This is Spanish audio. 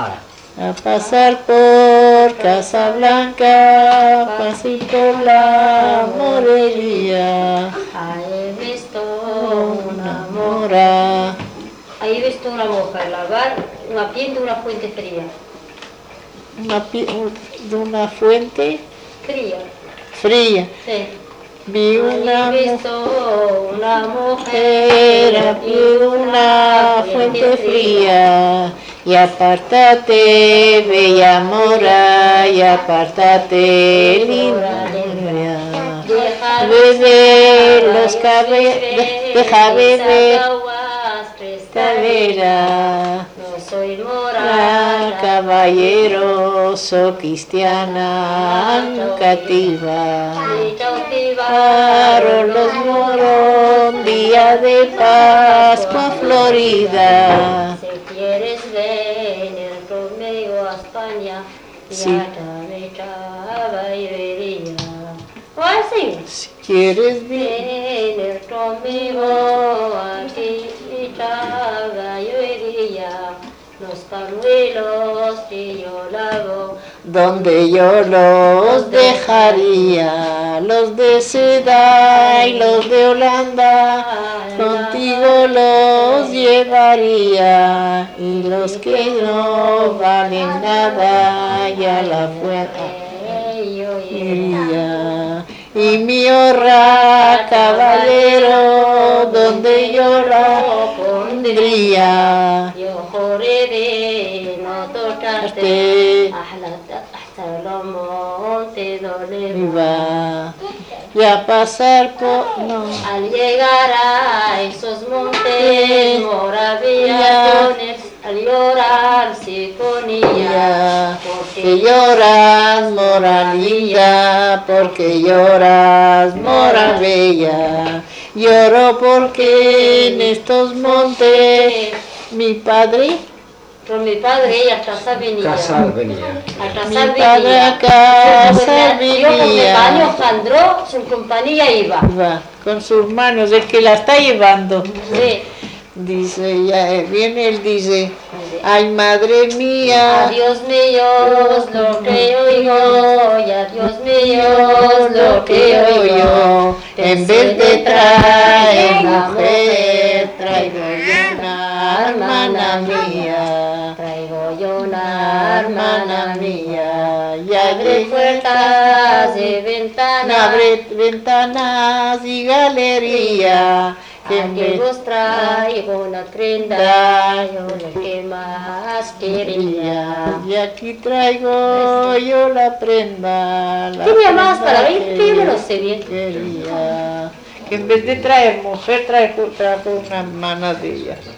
Ahora. A pasar por Casablanca, pasé por la Morería. He visto Una mora. Ahí he visto una moja lavar una piel de una fuente fría. De una fuente Fría. fría. Sí. Vi una He visto una mujer a pie de una fuente fría. Y apártate, bella mora, y apártate, linda mora. Bebe los cabellos, deja beber vera. No soy mora, Caballero, so cristiana, cativa. Caron los moros, un día de Pascua Florida. Si quieres venir conmigo a España, Sí. ya te echaba y vería. ¿O así? Si quieres bien, Venir conmigo aquí, echaba y vería los pañuelos que yo lavo. donde yo los dejaría, los de seda y los de Holanda, contigo los llevaría, y los que no valen nada ya la fuera. Y mi honra, caballero, donde yo la pondría. Yo juré no tocarte hasta los montes donde Va y a pasar por no. al llegar a esos montes maravillones, al llorar se ponía, Que lloras, mora linda, porque lloras, mora bella. Lloro porque en estos montes mi padre, con mi padre a casa venía. Casal venía. A mi casa padre a venía. casa Yo con mi venía. baño Jandro, su compañía iba. Va, con sus manos, el que la está llevando. Sí. Dice, ya viene él, dice, ay madre mía. Adiós mío, lo que oigo, y adiós mío, Lo que oigo, en vez de traer mujer, traigo yo una hermana mía. Traigo yo una hermana mía. Y abre Puertas y ventanas, abre ventanas y galería. Que en aquí vez vos traigo una prenda, yo lo que más quería. y aquí traigo yo la prenda. La ¿Qué me llamabas prenda para ver? Que yo me lo sé bien. quería. Que en vez de traer mujer, trajo una hermana de ella.